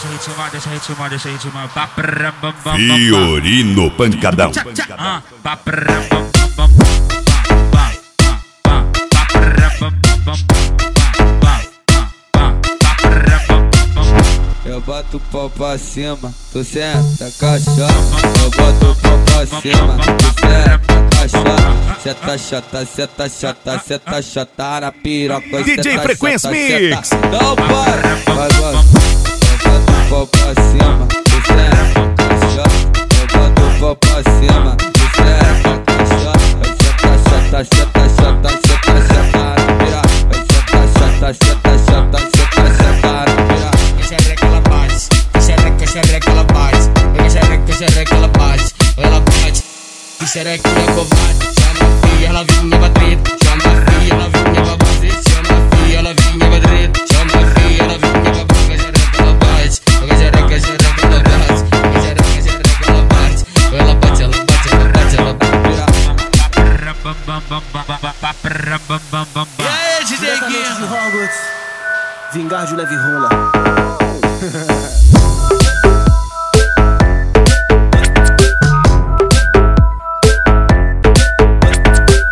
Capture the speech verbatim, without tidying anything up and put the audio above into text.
deixa ritmar, deixa ritmar, deixa ritmar. Fiorino Pancadão. Eu boto o pau pra cima, tu senta caixão. Eu boto o pau pra cima, tu senta caixão. Cê tá chata, cê tá chata, cê tá chata na piroca. D J Frequência Mix. Não para, vai, vai. Eu boto o pau pra cima, tu senta caixão. Eu boto o pau pra cima, tu senta caixão. Cê tá chata, cê tá chata, cê tá chata na piroca. Cê tá chata, cê tá chata, cê tá chata na piroca. Xereca ela bate, xereca, xereca ela bate, xereca, xereca ela bate, ela bate. Xereca é covarde, chama a filha, ela vinha pra treta, chama a filha, ela vinha pra bater, chama a filha, ela vinha pra treta, chama a filha, ela vinha pra bater, xereca ela bate, xereca, xereca ela bate, xereca, xereca ela bate, ela bate, ela bate, ela bate, ela bate. E aí, D J Guinho? Vingar de leve rola.